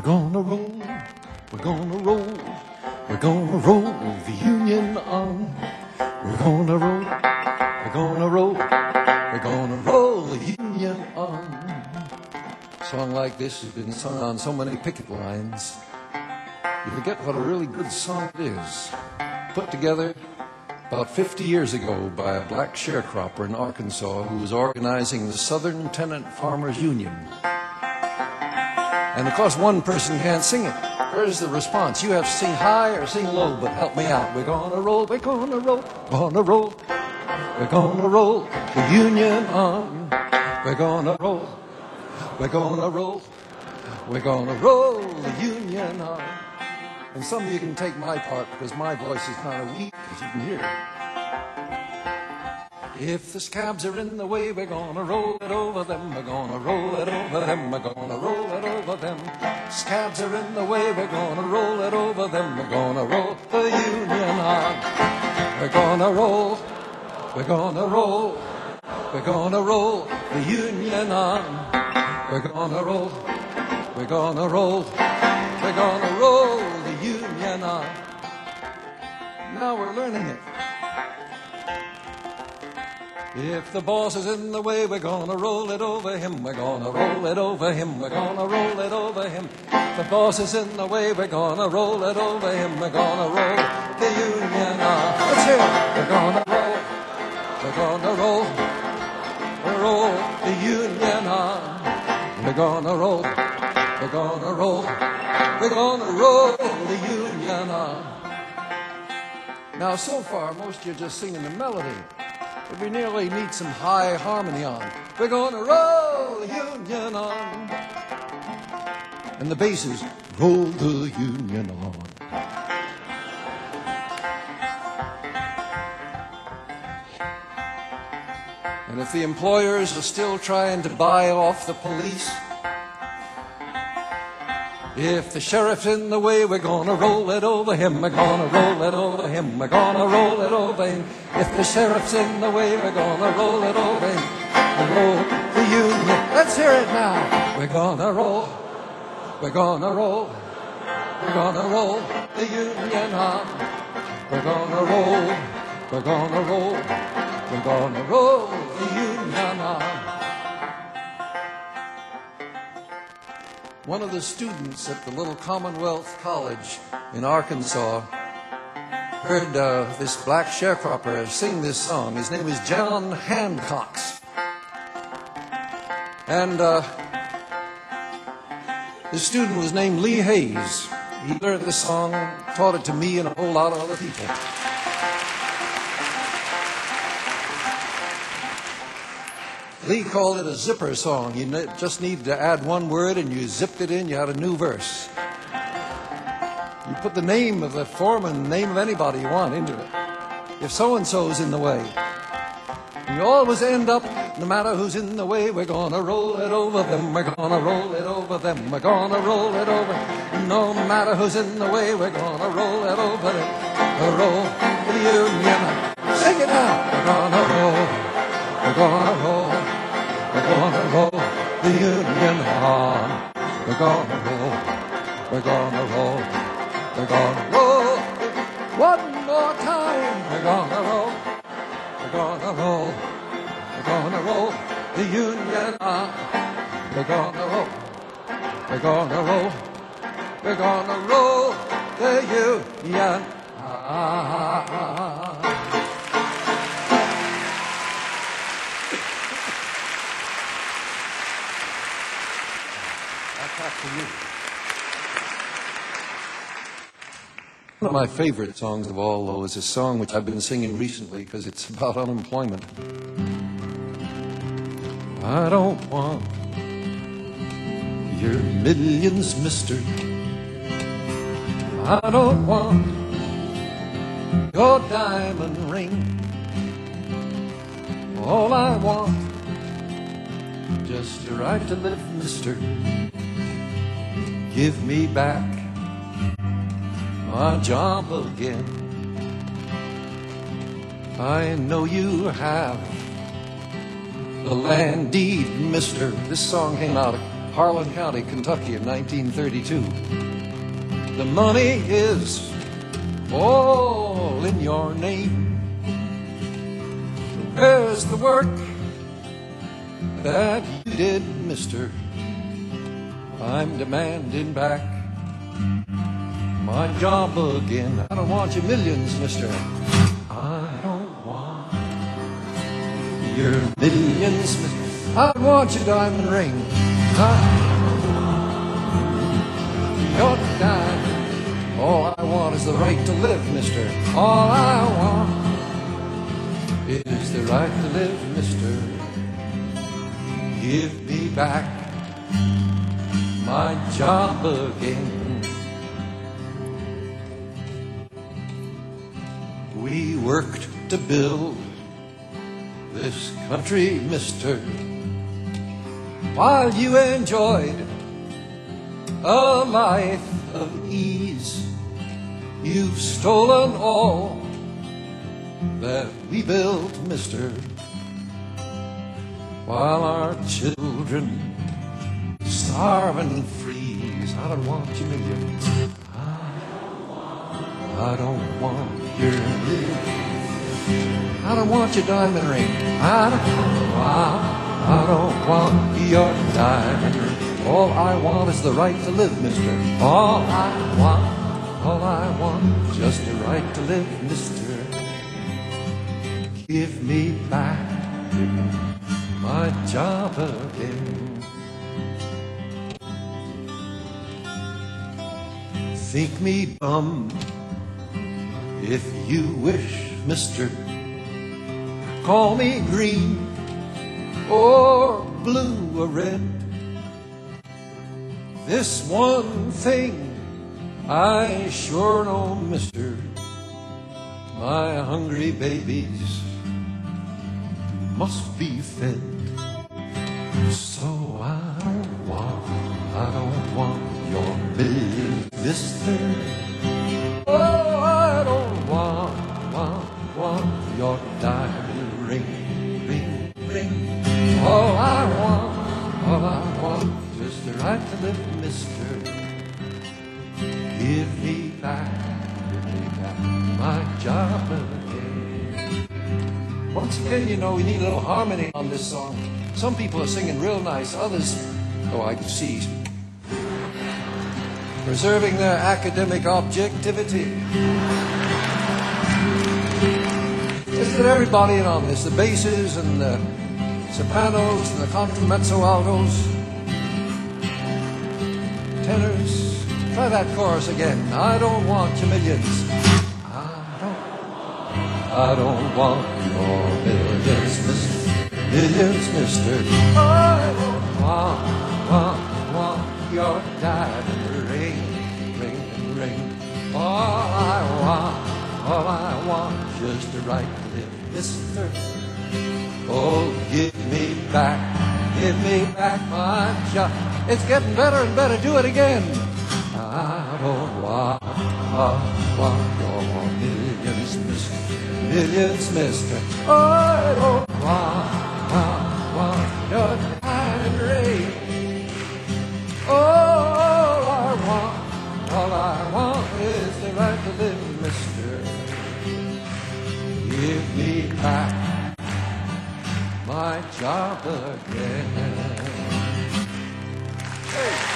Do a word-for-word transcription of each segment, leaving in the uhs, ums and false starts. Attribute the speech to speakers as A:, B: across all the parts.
A: gonna roll, we're gonna roll, we're gonna roll the Union on. We're gonna roll, we're gonna roll, we're gonna roll the Union on. A song like this has been sung on so many picket lines. You forget what a really good song it is. Put together about fifty years ago by a black sharecropper in Arkansas who was organizing the Southern Tenant Farmers Union. And of course, one person can't sing it. Where's the response? You have to sing high or sing low, but help me out. We're gonna roll, we're gonna roll, gonna roll. We're gonna roll the Union on. We're gonna roll, we're gonna roll, we're gonna roll the Union on. And some of you can take my part because my voice is kind of weak, as you can hear. If the scabs are in the way, we're gonna roll it over them. We're gonna roll it over them. We're gonna roll it over them. Scabs are in the way, we're gonna roll it over them. We're gonna roll the Union on. We're gonna roll, we're gonna roll, we're gonna roll the Union on. We're gonna roll, we're gonna roll, we're gonna roll the Union on. Now we're learning it. If the boss is in the way, we're gonna roll it over him. We're gonna roll it over him. We're gonna roll it over him. If the boss is in the way, we're gonna roll it over him. We're gonna roll the Union on. Let's hear it. We're gonna roll. We're gonna roll. We're roll the Union on. We're gonna roll. We're gonna roll. We're gonna roll the Union on. Now, so far, most of you are just singing the melody. But we nearly need some high harmony on. We're gonna roll the Union on. And the bass is roll the Union on. And if the employers are still trying to buy off the police, if the sheriff's in the way, we're gonna roll it over him. We're gonna roll it over him. We're gonna roll it over him. If the sheriff's in the way, we're gonna roll it over him. We'll roll the Union. Let's hear it now. We're gonna roll. We're gonna roll. We're gonna roll the Union on. We're gonna roll. We're gonna roll. We're gonna roll the Union on. One of the students at the little Commonwealth College in Arkansas heard uh, this black sharecropper sing this song. His name is John Hancox. And uh, the student was named Lee Hayes. He learned this song, taught it to me and a whole lot of other people. Lee called it a zipper song. You just needed to add one word and you zipped it in, you had a new verse. You put the name of the foreman, the name of anybody you want into it. If so-and-so's in the way. You always end up, no matter who's in the way, we're gonna roll it over them, we're gonna roll it over them, we're gonna roll it over. No matter who's in the way, we're gonna roll it over them. We'll roll the Union. Sing it now. We're gonna roll, we're gonna roll. We're gonna roll the Union on. We're gonna roll. We're gonna roll. We're gonna roll. One more time. We're gonna roll. We're gonna roll. We're gonna roll the Union on. We're gonna roll. We're gonna roll. We're gonna roll the Union on. One of my favorite songs of all, though, is a song which I've been singing recently because it's about unemployment. I don't want your millions, mister. I don't want your diamond ring. All I want, just a right to live, mister. Give me back my job again. I know you have the land deed, mister. This song came out a Harlan County, Kentucky in nineteen thirty-two. The money is all in your name. Where's the work that you did, mister? I'm demanding back my job again. I don't want your millions, mister. I don't want your millions, mister. I don't want your diamond ring. I don't want your diamond. All I want is the right to live, mister. All I want is the right to live, mister. Give me back my job again. We worked to build this country, mister, while you enjoyed a life of ease. You've stolen all that we built, mister, while our children starve and freeze. I don't want your millions. I don't want your millions. I don't want your diamond ring. I don't want, I don't want your diamond ring. All I want is the right to live, mister. All I want, all I want, just the right to live, mister. Give me back my job again. Think me dumb if you wish, mister. Call me green or blue or red. This one thing I sure know, mister, my hungry babies must be fed. So I don't want, I don't want your millions, mister. Oh, I don't want, want, want your diamond ring, ring, ring. All I want, all I want, just the right to live, mister. Give me back, give me back my job again. Once again, you know, we need a little harmony on this song. Some people are singing real nice, others, oh, I can see, preserving their academic objectivity. Let's get everybody in on this, the basses and the sopranos and the contramezzo altos, tenors. Try that chorus again. I don't want your millions. I don't, I don't want your millions, mister. Millions, mister. I don't want, want, want your diamond ring, ring, ring. All I want, all I want, just the right to live, mister. Oh, give me back, give me back my job. It's getting better and better. Do it again. I don't want, want, want your millions, mister. Millions, mister. I don't want, want, want your diamond ring. All I want, all I want is the right to live, mister. Give me back my job again. Hey.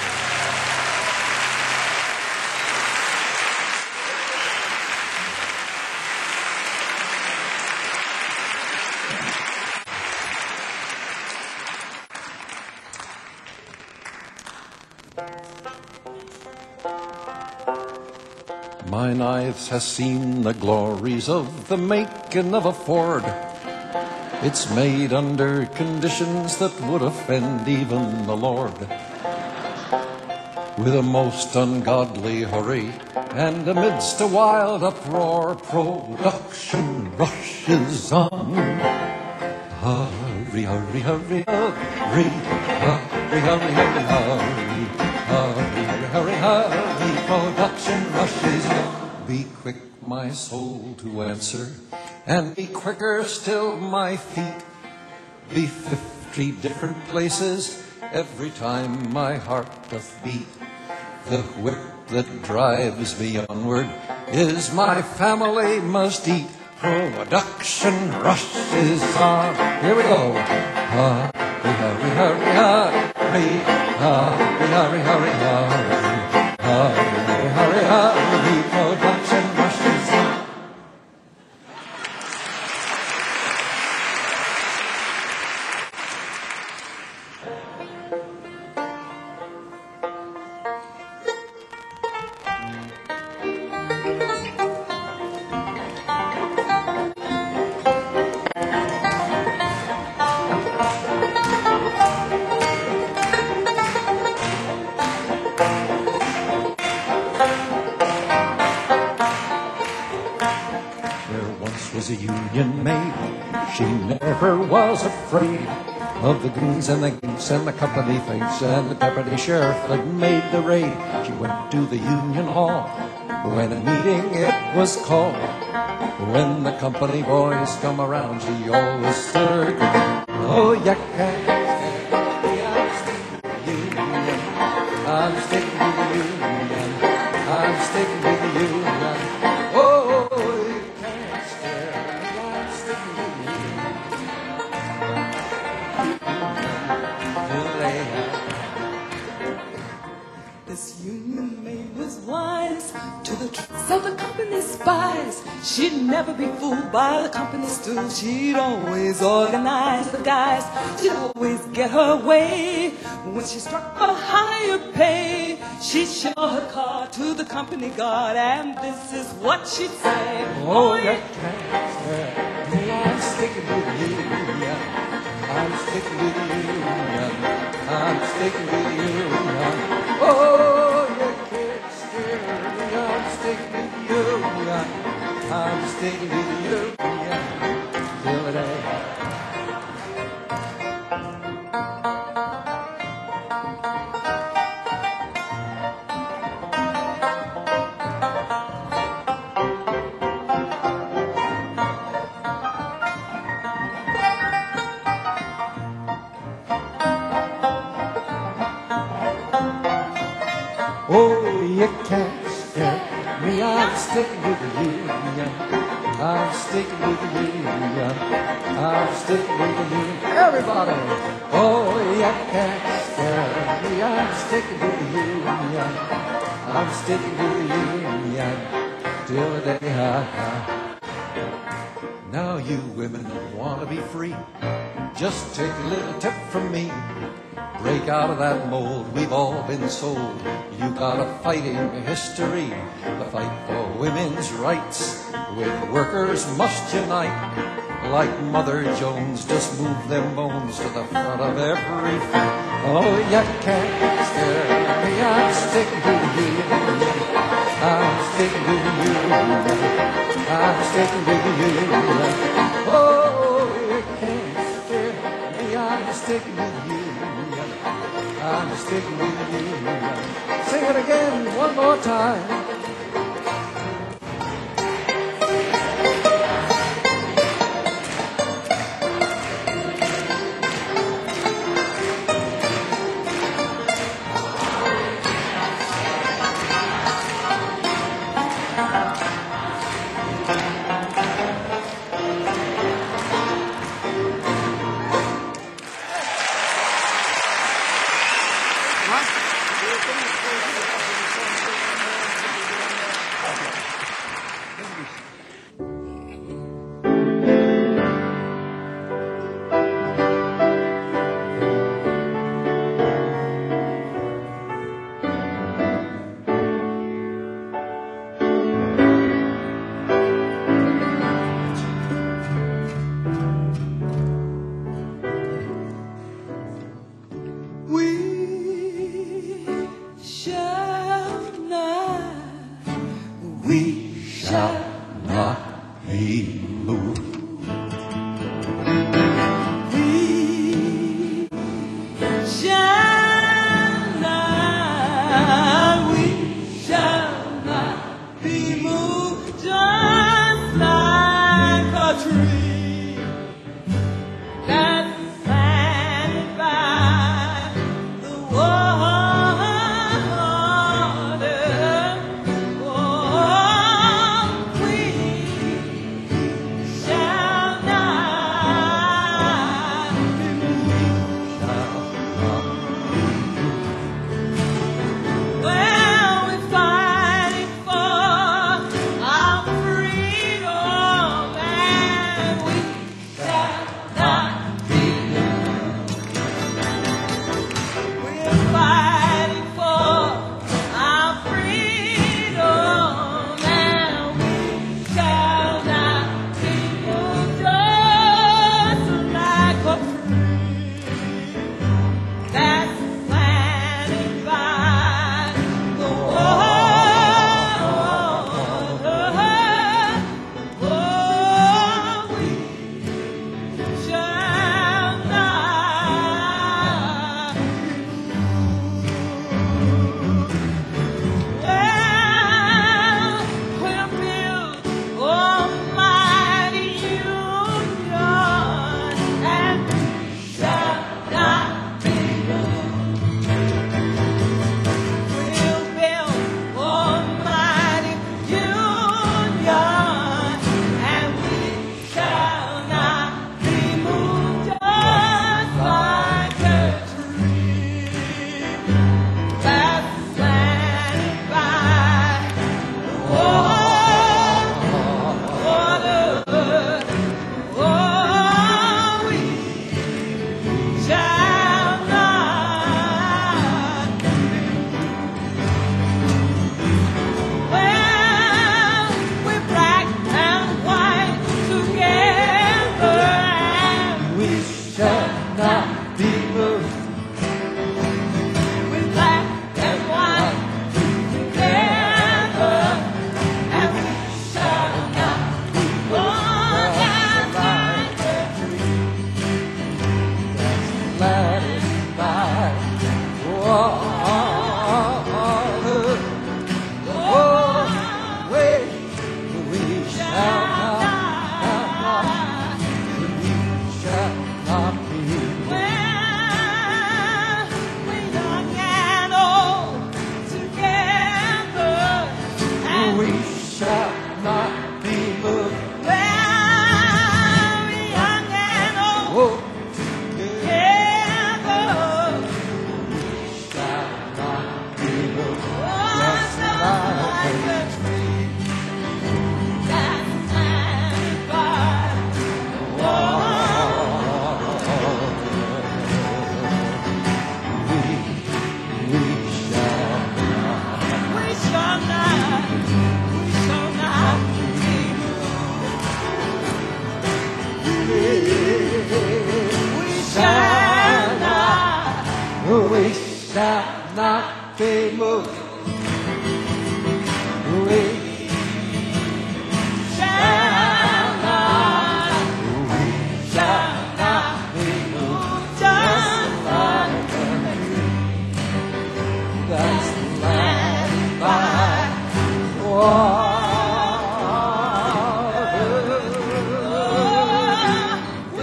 A: Mine eyes has seen the glories of the making of a Ford. It's made under conditions that would offend even the Lord. With a most ungodly hurry and amidst a wild uproar, production rushes on. Hurry, hurry, hurry, hurry, hurry, hurry, hurry, hurry, hurry, hurry, hurry, hurry, production rushes on. Be quick, my soul, to answer, and be quicker still, my feet. Be fifty different places every time my heart doth beat. The whip that drives me onward is my family must eat. Production rushes on. Here we go. Hurry, hurry, hurry, hurry, hurry, hurry, hurry, hurry, hurry, hurry, hurry, production rushes on. Was a union maid. She never was afraid of the goons and the geeks and the company things, and the deputy sheriff that made the raid. She went to the union hall when a meeting it was called. When the company boys come around, she always stood her ground. Oh, you can't stand me, I'm sticking to the union. I'm sticking to the union. I'm sticking to the union. Oh, you can't stand me, I'm sticking to the union.
B: This union maid was wise to the tricks of the company spies. She'd never be fooled by the company stool. She'd always organize the guys. She'd always get her way. When she struck for higher pay, she'd show her card to the company guard, and this is what she'd say.
A: Oh, you can't stand me, I'm sticking to the union. I'm sticking to the union. I'm sticking to the union. Oh, you can't stand me, I'm sticking to the union. I'm sticking to the union. Till the day. Oh, you can't scare me, I'm sticking to the union. I'm sticking to the union. I'm sticking to the union. Everybody! Oh, you can't scare me, I'm sticking to the union. I'm sticking to the union till the day I die. Now you women want to be free, just take a little tip from me. Break out of that mold, we've all been sold. You got a fighting history, the fight for women's rights. With workers must unite, like Mother Jones, just move them bones to the front of every fight. Oh, you can't scare me, I'm sticking to the union. I'm sticking to the union. I'm sticking to the union. Oh, you can't scare me, I'm sticking to the union. I'm sticking with you. Sing it again one more time.
B: shall not. Well, we're black and white together, and
A: We shall not be moved.
B: we're black and white together, and we shall not walk outside the
A: Let it by. Oh, we, we shall not, we shall not be.
B: Well, we're young and old together, and
A: We shall not be moved.
B: well, we're young and old
A: Oh,
B: together.
A: shall not be moved.
B: Oh, like the tree that's planted by the
A: We shall
B: We shall not, we shall not be moved. We shall not,
A: We shall not be moved. We
B: shall not, shall not
A: be moved.
B: just like
A: That's land by water.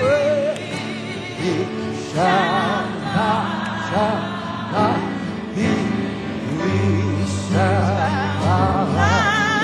A: We shall not, shall not be. We shall not.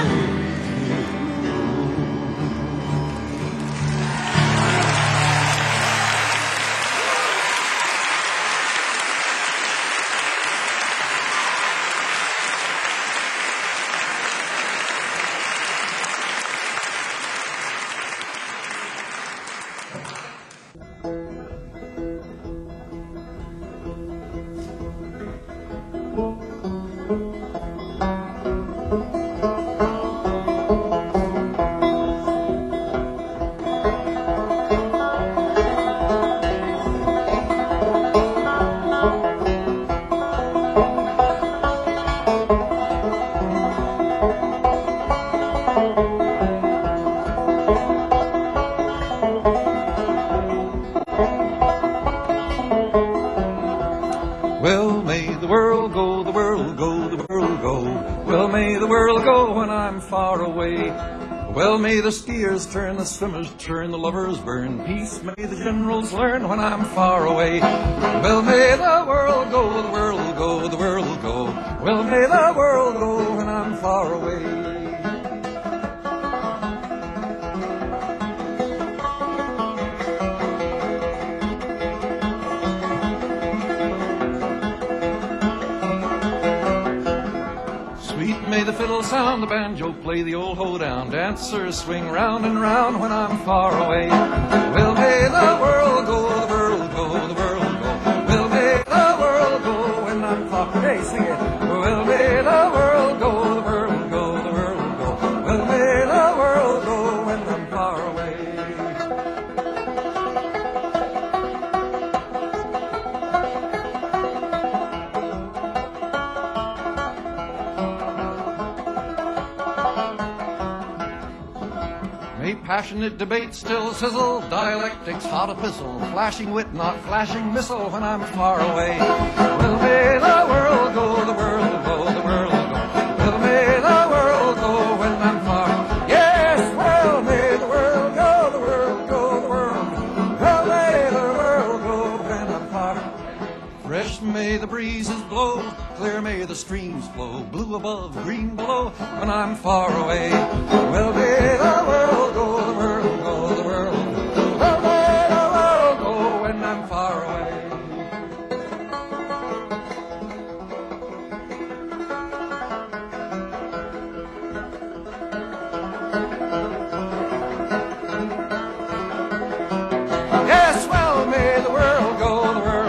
A: Well, may the world go, the world go, the world go. Well, may the world go when I'm far away. Well, may the skiers turn, the swimmers turn, the lovers burn. Peace may the generals learn when I'm far away. Well, may the world go, the world go, the world go. Well, may the world go when I'm far away. Sweet may the fiddle sound, the banjo play, the old hoedown. Dancers swing round and round when I'm far away. Well, may the world go, the world go, the world go. Well, may the world go when I'm far away. Hey, sing it. Well, may the world go, the world go, the world go. Well, may the world go when I'm far away. May passionate debate still sizzle, dialectics hot epistle, flashing wit not flashing missile when I'm far away. Well, may the world go, the world go, the world go. Well, may the world go when I'm far. Yes, well, may the world go, the world go, the world go. Well, may the world go when I'm far. Fresh may the breezes blow, clear may the streams flow, blue above, green below, when I'm far away. Well, may the world go, the world go, the world go. Well, may the world go when I'm far away. Yes, well, may the world go, the world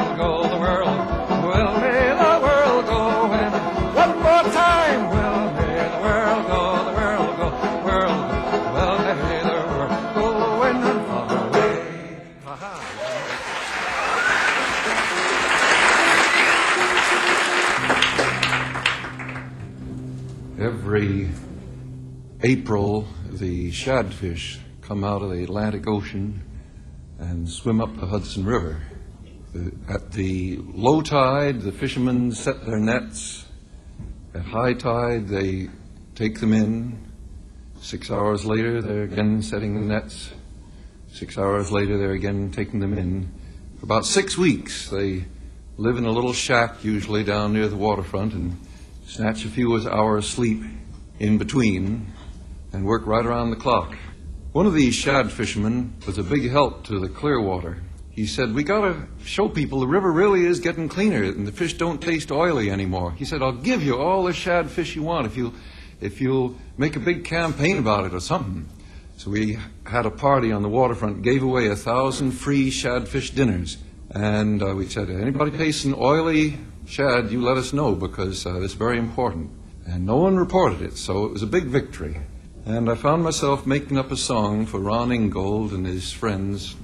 A: Every April, the shadfish come out of the Atlantic Ocean and swim up the Hudson River. At the low tide, the fishermen set their nets. At high tide, they take them in. Six hours later, they're again setting the nets. Six hours later, they're again taking them in. For about six weeks, they live in a little shack, usually down near the waterfront, and snatch a few hours sleep in between and work right around the clock. One of these shad fishermen was a big help to the Clearwater. He said, we gotta show people the river really is getting cleaner and the fish don't taste oily anymore. He said, I'll give you all the shad fish you want if you'll, if you'll make a big campaign about it or something. So we had a party on the waterfront, gave away a thousand free shadfish dinners. And uh, we said, anybody tasting oily shad, you let us know because uh, it's very important. And no one reported it, so it was a big victory. And I found myself making up a song for Ron Ingold and his friends.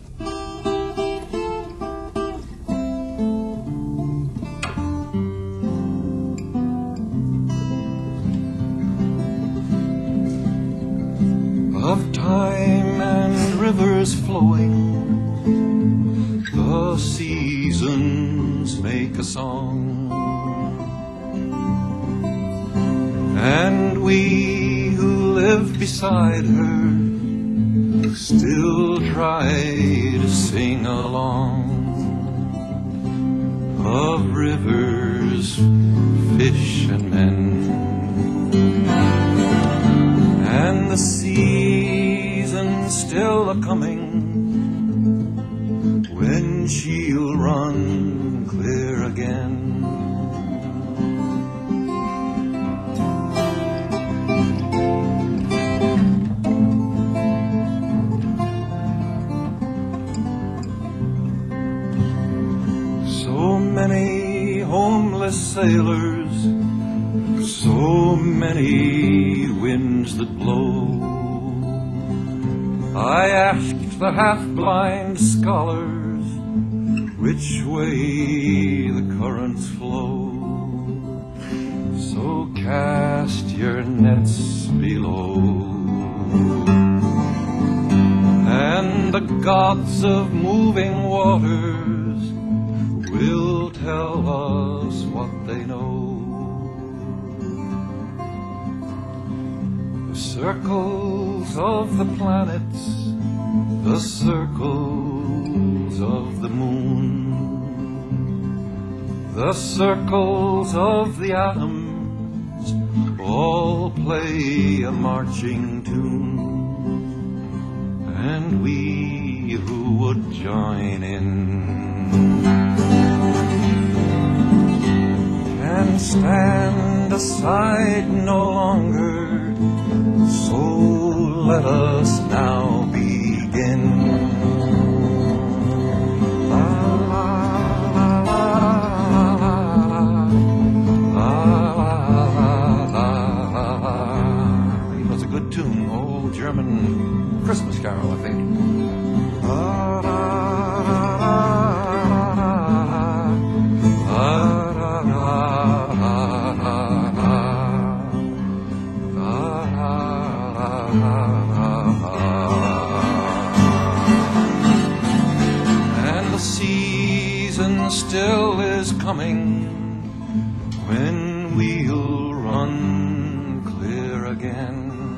A: Of time and rivers flowing, the seasons make a song. And we who live beside her still try to sing along. Of rivers, fish and men, and the seasons still a coming when she'll run clear again. So many homeless sailors, so many winds that blow. I asked the half-blind scholars which way the currents flow. So cast your nets below, and the gods of moving waters will tell us what they know. The circles of the planets, the circles of the moon, the circles of the atoms all play a marching tune. And we who would join in can stand aside no longer. So let us now begin. La, la, la, la, la, la, la, la. It was a good tune, old German Christmas carol, I think. La, la, la, la, la, la, and the season still is coming when we'll run clear again.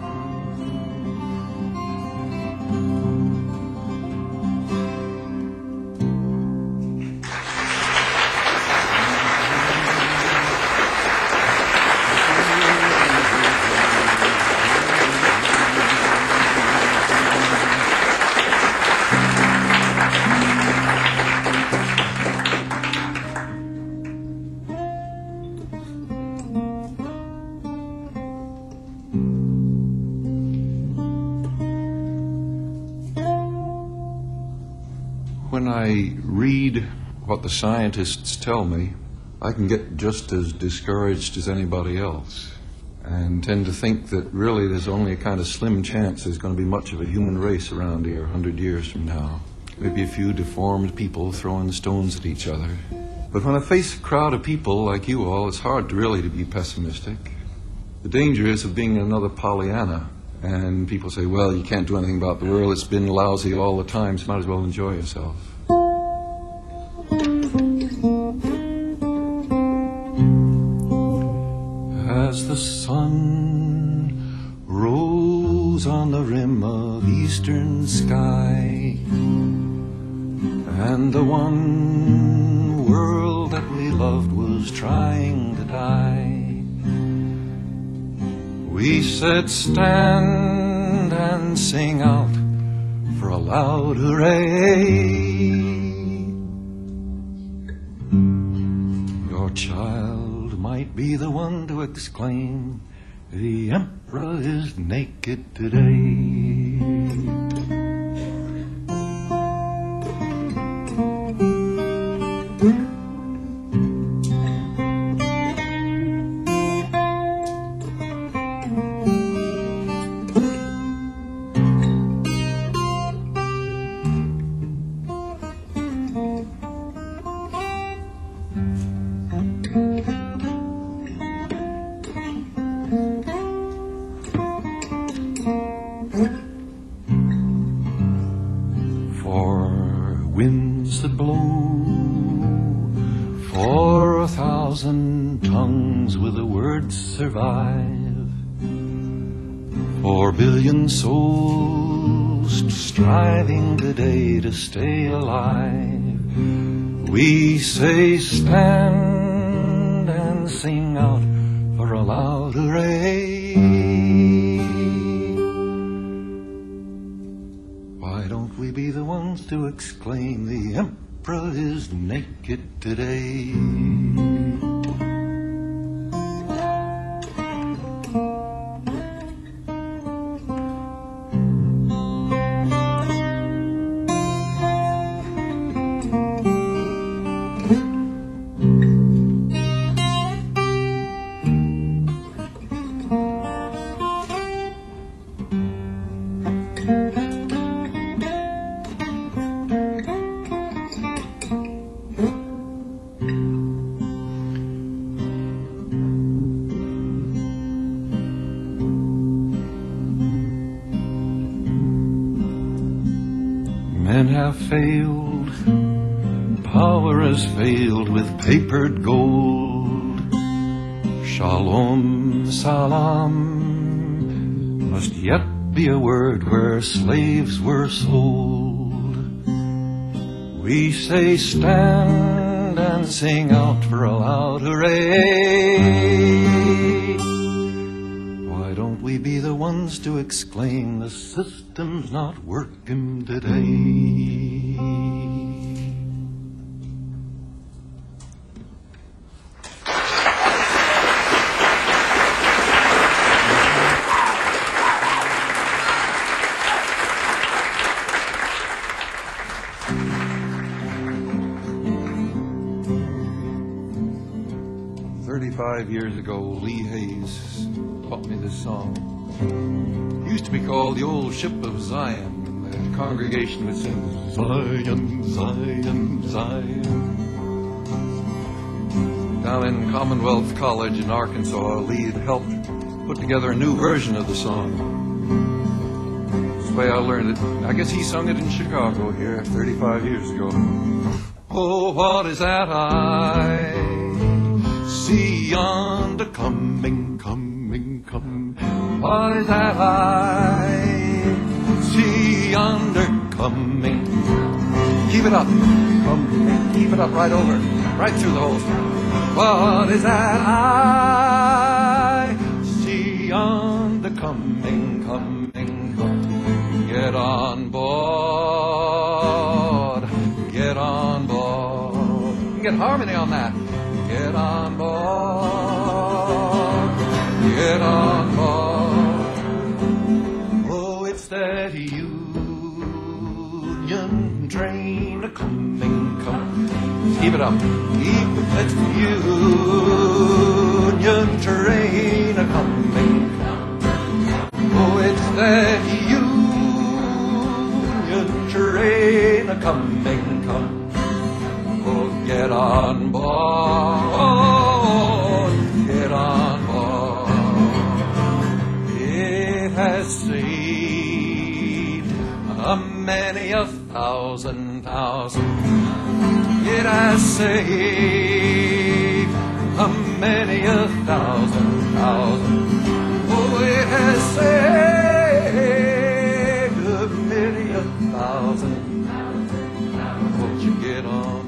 A: When I read what the scientists tell me, I can get just as discouraged as anybody else and tend to think that really there's only a kind of slim chance there's going to be much of a human race around here a hundred years from now. Maybe a few deformed people throwing stones at each other. But when I face a crowd of people like you all, it's hard to really to be pessimistic. The danger is of being another Pollyanna. And people say, well, you can't do anything about the world. It's been lousy all the time, so might as well enjoy yourself. As the sun rose on the rim of eastern sky, and the one world that we loved was trying to die, we said, stand and sing out for a loud hooray. Your child might be the one to exclaim, the emperor is naked today. Winds that blow for a thousand tongues will the words survive, for billion souls striving today to stay alive. We say stand and sing out for a loud hooray. Why don't we be the ones to exclaim, the emperor is naked today? Men have failed, power has failed with papered gold. Shalom, salam must yet be a word where slaves were sold. We say stand and sing out for a loud hooray. Why don't we be the ones to exclaim, the system's not working today? Thirty-five years ago, Lee Hayes taught me this song. It used to be called the Old Ship of Zion. The congregation would sing, Zion, Zion, Zion. Down in Commonwealth College in Arkansas, Lee had helped put together a new version of the song. That's the way I learned it. I guess he sung it in Chicago here thirty-five years ago. Oh, what is that I see yonder coming, coming, coming? What is that I see yonder coming? Keep it up, coming, keep it up right over, right through the whole song. What is that I see yonder coming, coming, coming? Get on board, get on board. Get harmony on that. Get on board, get on board. Oh, it's that Union train a-coming, coming. Keep it up, keep it, that's the Union train a-coming. Oh, it's that Union train a-coming, coming. Oh, get on board, get on board. thousand. It has saved a many a thousand, thousand. Oh, it has saved a many a thousand. Won't you get on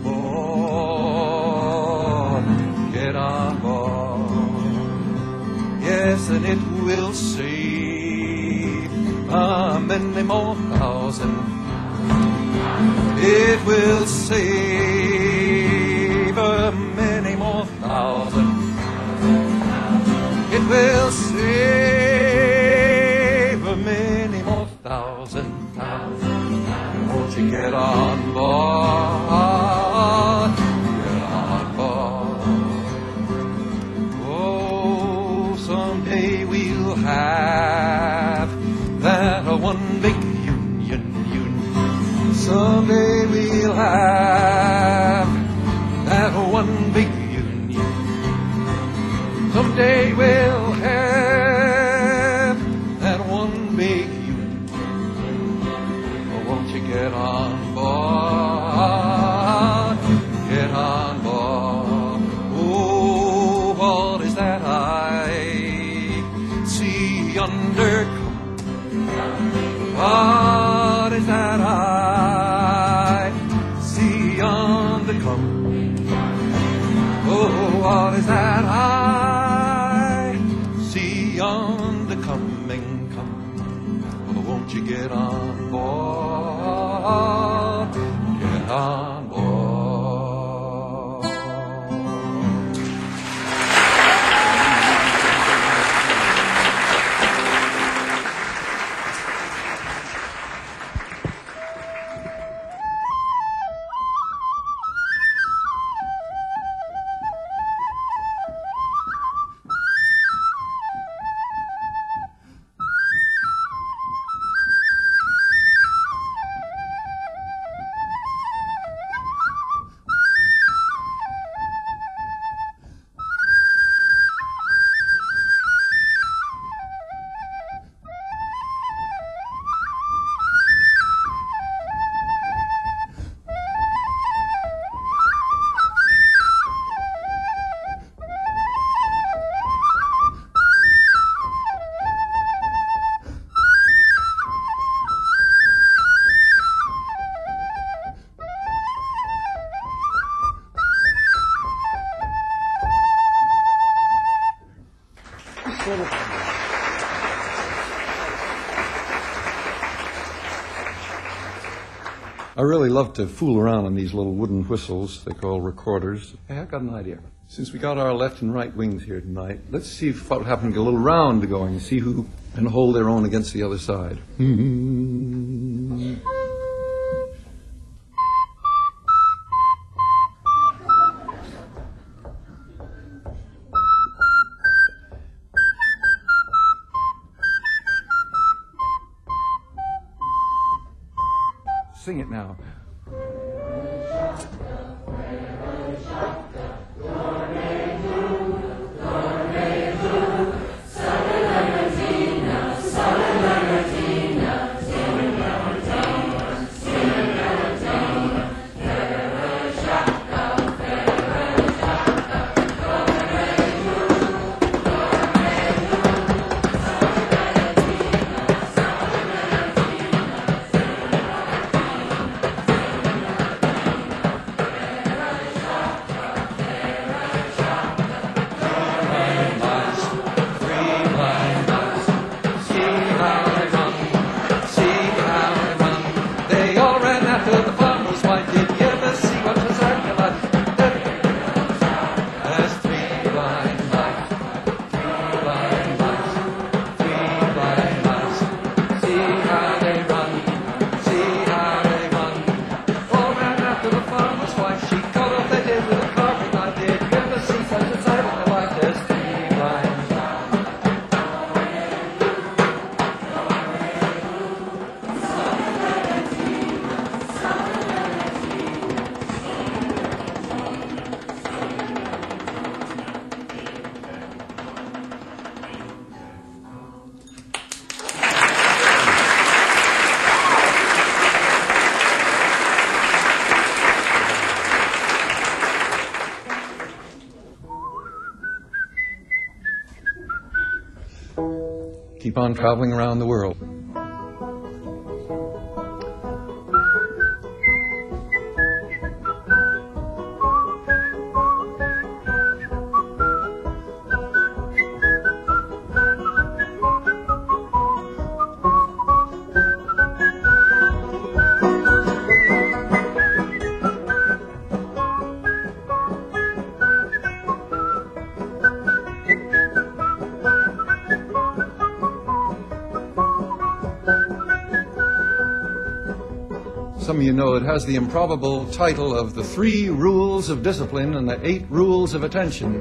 A: board? Get on board. Yes, and it will save a many more thousand. It will save a many more thousand. It will save a many more thousand, thousand. Won't you get on board? Get on board. Oh, someday we'll have that one big union, union. Someday we'll have that one big union. Someday we'll have that one big union. Oh, won't you get on board? Get on board. Oh, what is that I see yonder? What is that I see yonder come? Oh, what is that I see yonder coming come? Oh, won't you get on board? Get on board. I really love to fool around on these little wooden whistles they call recorders. Hey, I've got an idea. Since we got our left and right wings here tonight, let's see if what happened to get a little round going and see who can hold their own against the other side. Sing it now. keep on traveling around the world. Some of you know it has the improbable title of The Three Rules of Discipline and the Eight Rules of Attention.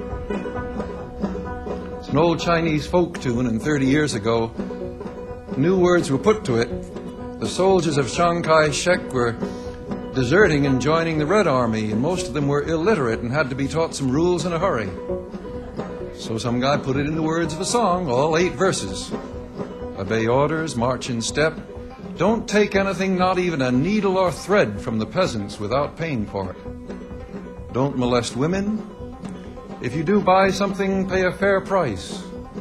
A: It's an old Chinese folk tune, and thirty years ago, new words were put to it. The soldiers of Chiang Kai-shek were deserting and joining the Red Army, and most of them were illiterate and had to be taught some rules in a hurry. So some guy put it in the words of a song, all eight verses. Obey orders, march in step. Don't take anything, not even a needle or thread, from the peasants without paying for it. Don't molest women. If you do buy something, pay a fair price.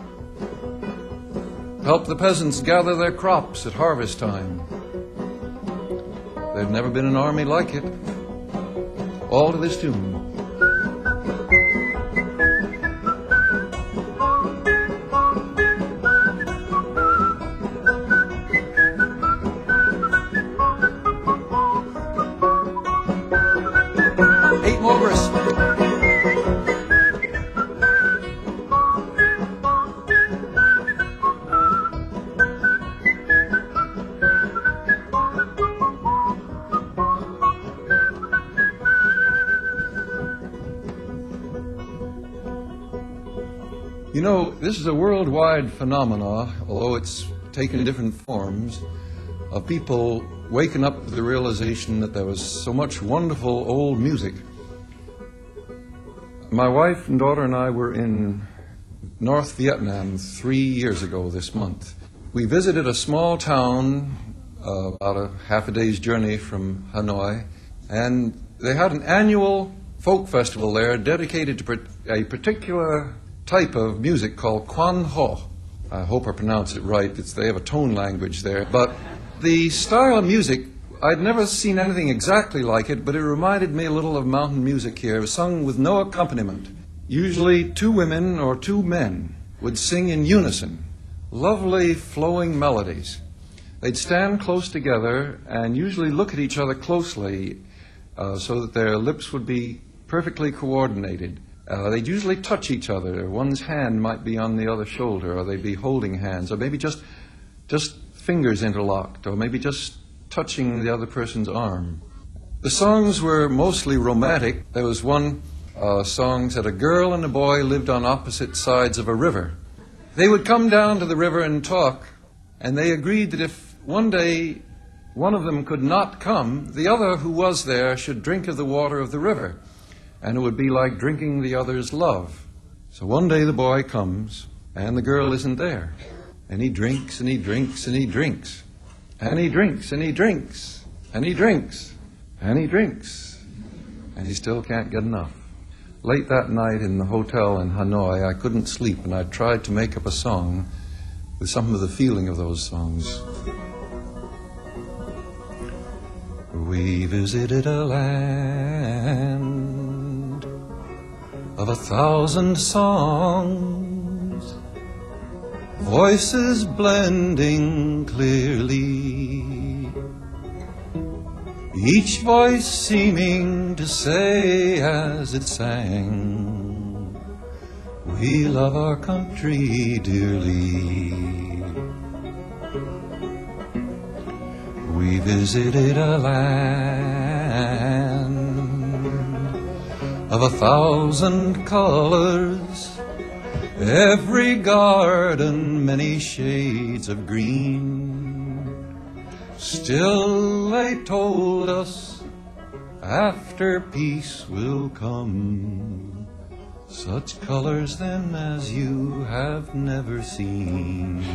A: Help the peasants gather their crops at harvest time. There'd never been an army like it. All to this tune. Eight more verses. You know, this is a worldwide phenomena, although it's taken different forms, of people waking up to the realization that there was so much wonderful old music. My wife and daughter and I were in North Vietnam three years ago this month. We visited a small town uh, about a half a day's journey from Hanoi, and they had an annual folk festival there dedicated to a particular type of music called Quan Ho. I hope I pronounced it right. It's, they have a tone language there. But the style of music, I'd never seen anything exactly like it, but it reminded me a little of mountain music here. It was sung with no accompaniment. Usually two women or two men would sing in unison, lovely flowing melodies. They'd stand close together and usually look at each other closely uh, so that their lips would be perfectly coordinated. Uh, they'd usually touch each other. One's hand might be on the other shoulder, or they'd be holding hands, or maybe just just fingers interlocked, or maybe just touching the other person's arm. The songs were mostly romantic. There was one uh, song that a girl and a boy lived on opposite sides of a river. They would come down to the river and talk, and they agreed that if one day one of them could not come, the other who was there should drink of the water of the river, and it would be like drinking the other's love. So one day the boy comes, and the girl isn't there. And he drinks, and he drinks, and he drinks. And he drinks, and he drinks, and he drinks, and he drinks. And he still can't get enough. Late that night in the hotel in Hanoi, I couldn't sleep, and I tried to make up a song with some of the feeling of those songs. We visited a land of a thousand songs, voices blending clearly, each voice seeming to say as it sang, we love our country dearly. We visited a land of a thousand colors, every garden many shades of green. Still they told us after peace will come, such colors then as you have never seen.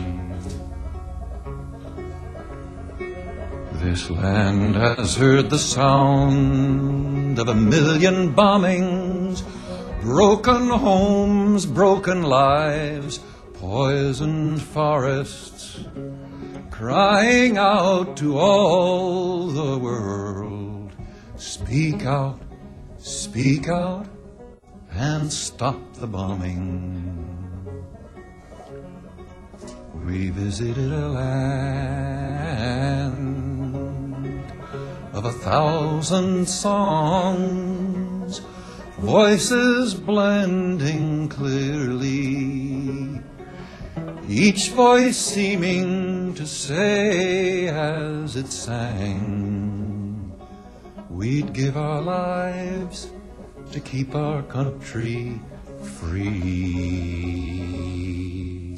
A: This land has heard the sound of a million bombings, broken homes, broken lives, poisoned forests, crying out to all the world, speak out, speak out, and stop the bombing. We visited a land of a thousand songs, voices blending clearly, each voice seeming to say as it sang, we'd give our lives to keep our country free.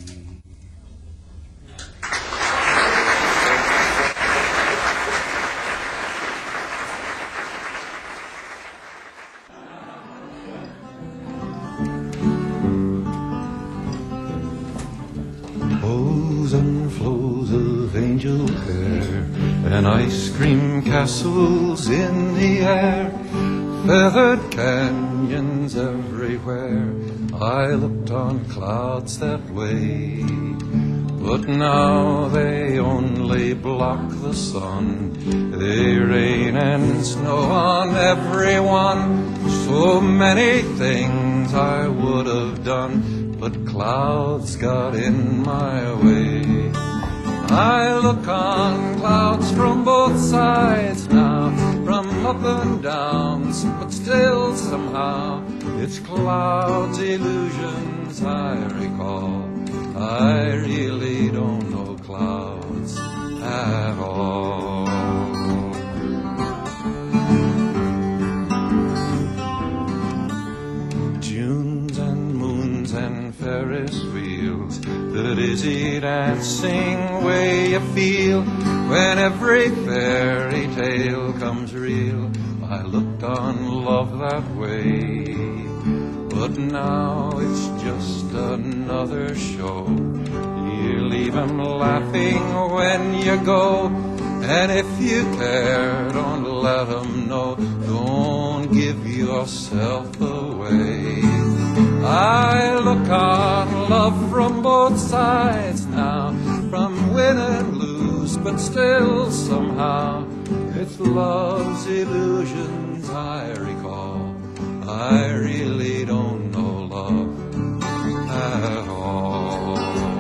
A: Flows and flows of angel hair and ice cream castles in the air, feathered canyons everywhere. I looked on clouds that way, but now they only block the sun. They rain and snow on everyone. So many things I would have done, but clouds got in my way. I look on clouds from both sides now, from up and down, but still somehow it's clouds' illusions I recall. I really don't know clouds at all. Junes and moons and Ferris wheels, the dizzy dancing way you feel when every fairy tale comes real. I looked on love that way, but now it's just another show. You leave 'em laughing when you go, and if you care, don't let 'em know. Don't give yourself away. I look on love from both sides now, from win and lose, but still somehow it's love's illusions I recall. I really don't know love at all.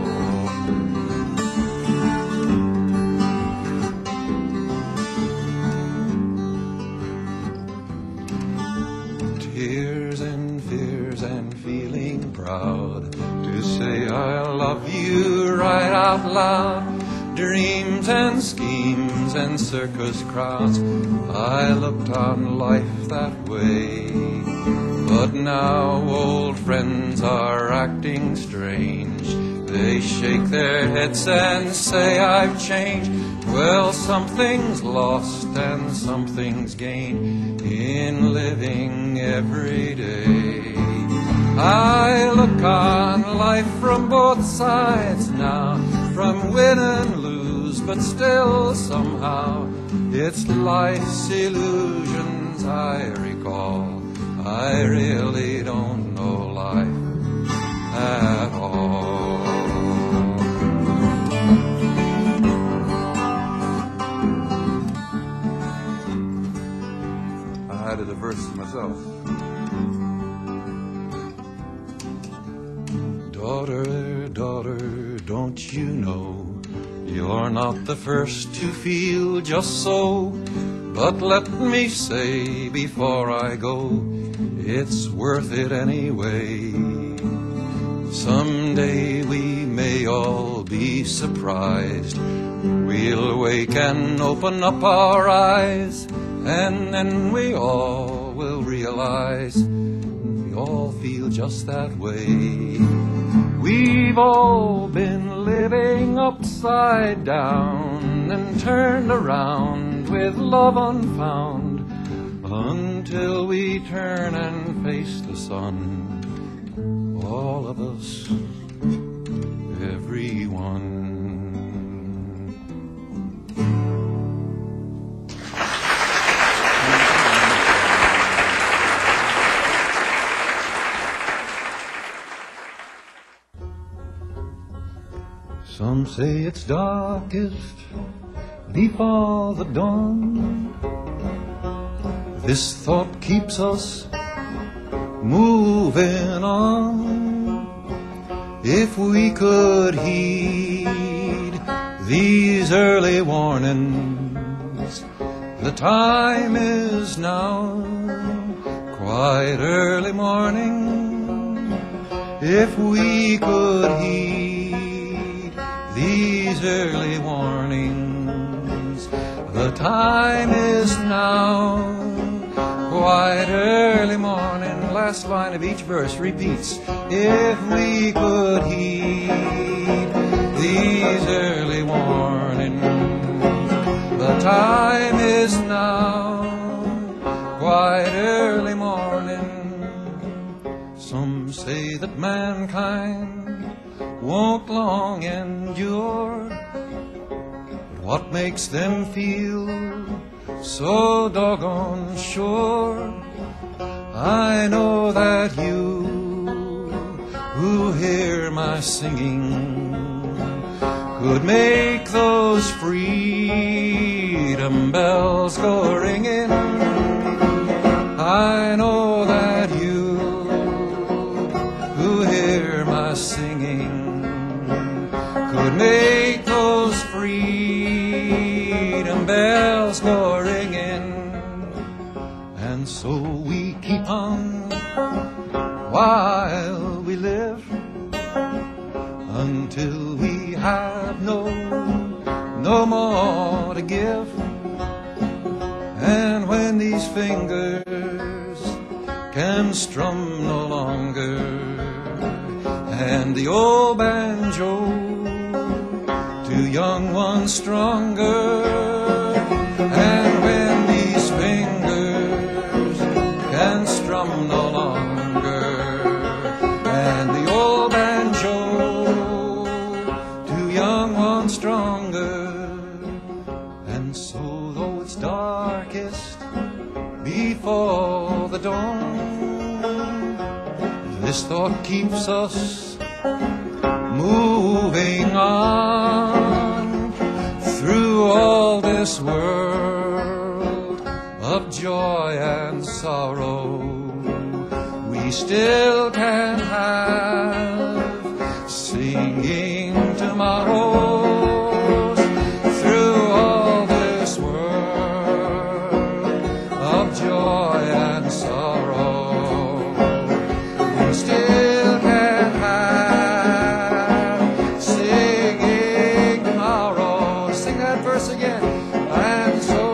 A: Tears and fears and feeling proud to say I love you right out loud. Dreams and schemes and circus crowds, I looked on life that way. But now old friends are acting strange. They shake their heads and say I've changed. Well, something's lost and something's gained in living every day. I look on life from both sides now, from win and lose, but still somehow it's life's illusions I recall. I really don't know life at all. I added a verse myself. Daughter, daughter, don't you know, you're not the first to feel just so. But let me say before I go, it's worth it anyway. Someday we may all be surprised. We'll wake and open up our eyes, and then we all will realize we all feel just that way. We've all been living upside down and turned around with love unfound, until we turn and face the sun. All of us, everyone. Some say it's darkest before the dawn. This thought keeps us moving on. If we could heed these early warnings, the time is now, quite early morning. If we could heed these early warnings, the time is now, quite early morning. Last line of each verse repeats. If we could heed these early warnings, the time is now, quite early morning. Some say that mankind won't long endure, but what makes them feel so doggone sure? I know that you who hear my singing could make those freedom bells go ringing. I know that you who hear my singing could make those freedom bells go ringing. And so we keep on while we live, until we have no, no more to give. And when these fingers can strum no longer, and the old banjo to young ones stronger, and when these fingers can strum no longer, and the old banjo to young ones stronger. And so though it's darkest before the dawn, this thought keeps us moving on through all this world of joy and sorrow. We still can have singing tomorrows through all this world of joy and sorrow. We still can have singing tomorrow. Sing that verse again. And so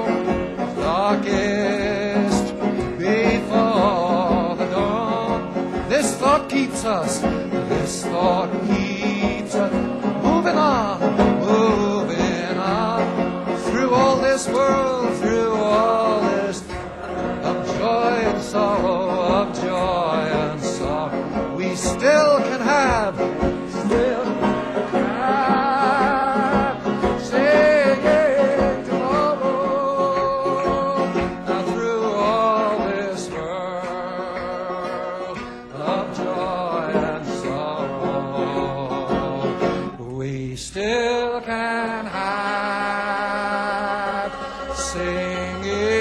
A: darkest before the dawn, this thought keeps us, this thought keeps us moving on, moving on through all this world, through all this of joy and sorrow, of joy and sorrow. We still can have, still can have singing tomorrow. Now through all this world of joy and sorrow, we still can have singing